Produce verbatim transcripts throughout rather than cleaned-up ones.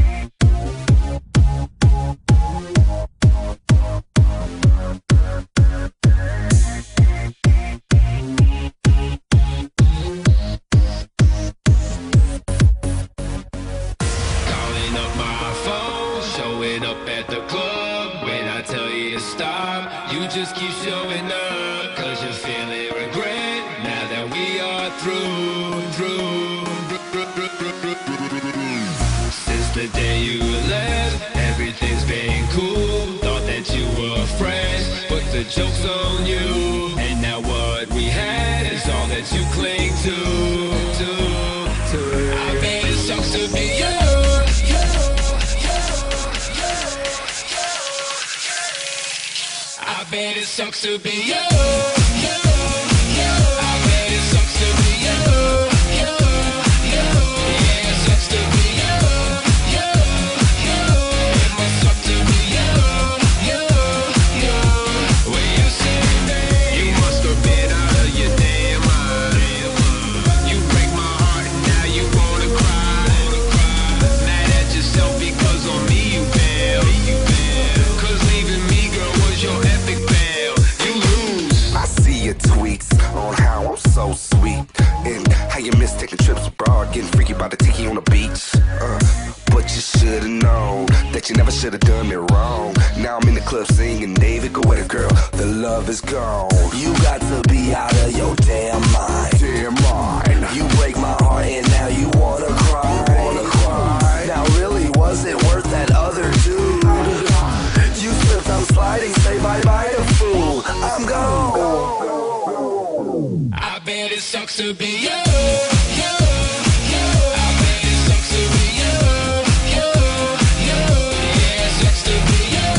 You just keep showing up, cause you're feeling regret. Now that we are through, through. Since the day you left, everything's been cool. Thought that you were fresh, but the joke's on you. And now what we had is all that you cling to, to, to. I bet it sucks to be you. I bet it sucks to be you. I bet it sucks to be you. Yeah, it sucks to be you. It must suck to be you. When you say that, you must have been out of your damn mind. You break my heart and now you wanna cry. Mad at yourself because on me you failed. Cause leaving me, girl, was your epic. Tweets on how I'm so sweet and how you miss taking trips abroad, getting freaky by the tiki on the beach. Uh, but you should've known that you never should've done me wrong. Now I'm in the club singing David Guetta, girl, the love is gone. You got to be out of your damn mind. Damn mind. You break my heart and now you wanna cry. You wanna cry. Now really, was it worth that other dude? You slipped, I'm sliding, say bye bye to fool. I'm gone. I bet it sucks to be you. I bet it sucks to be you. Yeah, it sucks to be you.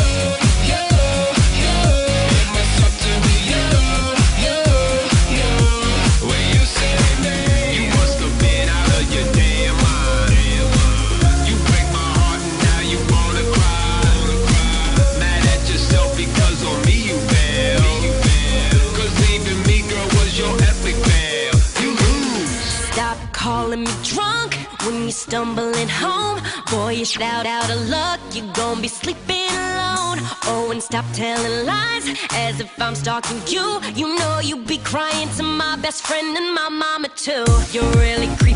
It must suck to be you. When you say that, you must have been out of your damn mind. You break my heart and now you wanna cry. Mad at yourself because on me you failed. Cause leaving me, girl, was your epic fail. You lose. Stop calling me drunk when you're stumbling home. Boy, you're out, out of luck, you're gonna be sleeping alone. Oh, and stop telling lies as if I'm stalking you. You know you be crying to my best friend and my mama too. You're really creepy.